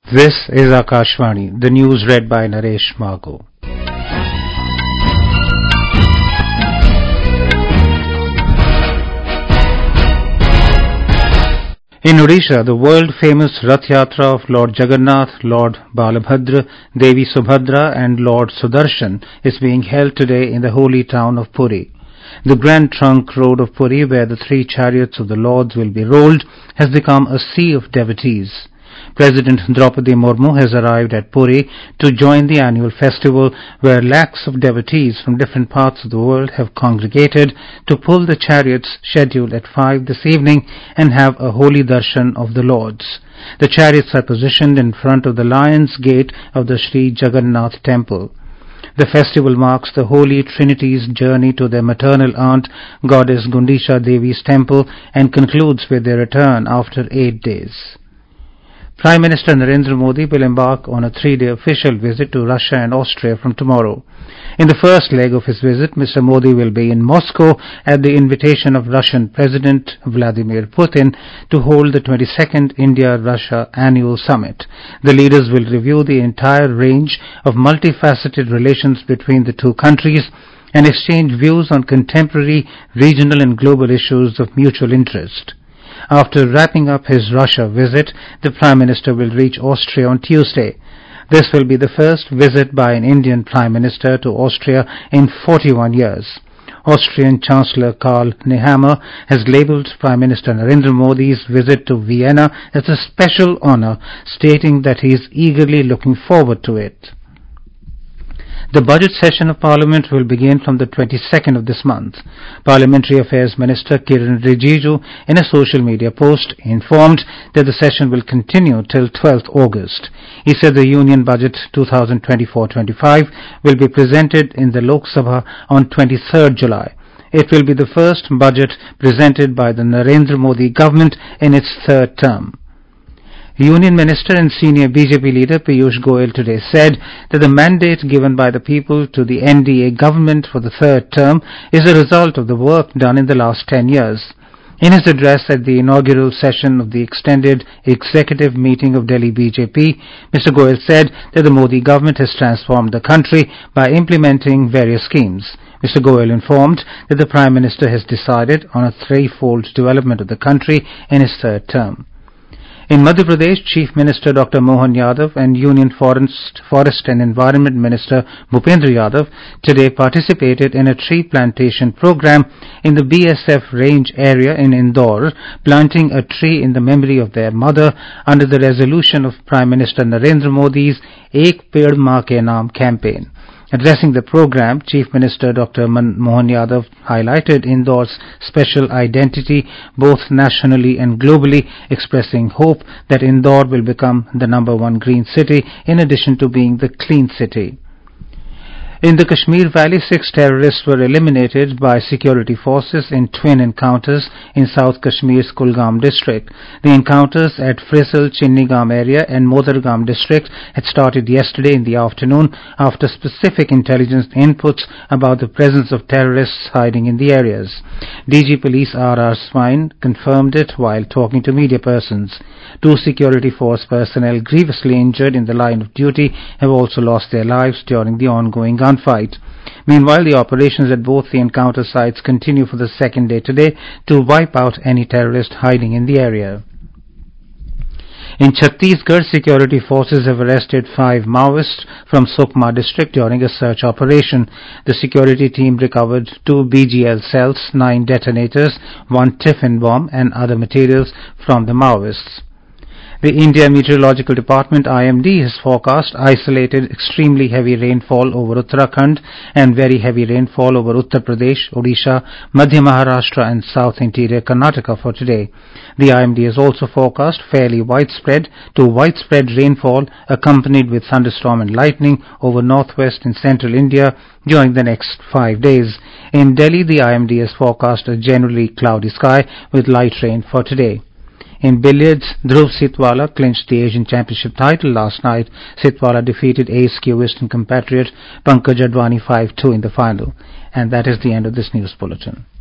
This is Akashvani, the news read by Naresh Margo. In Odisha, the world-famous Rath Yatra of Lord Jagannath, Lord Balabhadra, Devi Subhadra and Lord Sudarshan is being held today in the holy town of Puri. The Grand Trunk Road of Puri, where the three chariots of the Lords will be rolled, has become a sea of devotees. President Draupadi Murmu has arrived at Puri to join the annual festival where lakhs of devotees from different parts of the world have congregated to pull the chariots scheduled at 5 this evening and have a holy darshan of the Lords. The chariots are positioned in front of the Lion's Gate of the Sri Jagannath Temple. The festival marks the Holy Trinity's journey to their maternal aunt, Goddess Gundisha Devi's temple, and concludes with their return after 8 days. Prime Minister Narendra Modi will embark on a 3-day official visit to Russia and Austria from tomorrow. In the first leg of his visit, Mr. Modi will be in Moscow at the invitation of Russian President Vladimir Putin to hold the 22nd India-Russia Annual Summit. The leaders will review the entire range of multifaceted relations between the two countries and exchange views on contemporary regional and global issues of mutual interest. After wrapping up his Russia visit, the Prime Minister will reach Austria on Tuesday. This will be the first visit by an Indian Prime Minister to Austria in 41 years. Austrian Chancellor Karl Nehammer has labelled Prime Minister Narendra Modi's visit to Vienna as a special honour, stating that he is eagerly looking forward to it. The budget session of Parliament will begin from the 22nd of this month. Parliamentary Affairs Minister Kiran Rijiju, in a social media post, informed that the session will continue till 12th August. He said the Union Budget 2024-25 will be presented in the Lok Sabha on 23rd July. It will be the first budget presented by the Narendra Modi government in its third term. Union Minister and senior BJP leader Piyush Goyal today said that the mandate given by the people to the NDA government for the third term is a result of the work done in the last 10 years. In his address at the inaugural session of the extended executive meeting of Delhi BJP, Mr. Goyal said that the Modi government has transformed the country by implementing various schemes. Mr. Goyal informed that the Prime Minister has decided on a threefold development of the country in his third term. In Madhya Pradesh, Chief Minister Dr. Mohan Yadav and Union Forest and Environment Minister Bhupendra Yadav today participated in a tree plantation program in the BSF range area in Indore, planting a tree in the memory of their mother under the resolution of Prime Minister Narendra Modi's Ek Ped Maa Ke Naam campaign. Addressing the program, Chief Minister Dr. Mohan Yadav highlighted Indore's special identity both nationally and globally, expressing hope that Indore will become the #1 green city in addition to being the clean city. In the Kashmir Valley, 6 terrorists were eliminated by security forces in twin encounters in South Kashmir's Kulgam district. The encounters at Frizzle, Chinnigam area and Modargam district had started yesterday in the afternoon after specific intelligence inputs about the presence of terrorists hiding in the areas. DG Police R.R. Swine confirmed it while talking to media persons. 2 security force personnel grievously injured in the line of duty have also lost their lives during the ongoing gunfight. Meanwhile, the operations at both the encounter sites continue for the second day today to wipe out any terrorist hiding in the area. In Chhattisgarh, security forces have arrested 5 Maoists from Sukma district during a search operation. The security team recovered 2 BGL cells, 9 detonators, 1 tiffin bomb and other materials from the Maoists. The India Meteorological Department IMD has forecast isolated extremely heavy rainfall over Uttarakhand and very heavy rainfall over Uttar Pradesh, Odisha, Madhya Maharashtra and South Interior Karnataka for today. The IMD has also forecast fairly widespread to widespread rainfall accompanied with thunderstorm and lightning over northwest and central India during the next 5 days. In Delhi, the IMD has forecast a generally cloudy sky with light rain for today. In billiards, Dhruv Sitwala clinched the Asian Championship title last night. Sitwala defeated ace cubist and compatriot Pankaj Advani 5-2 in the final. And that is the end of this news bulletin.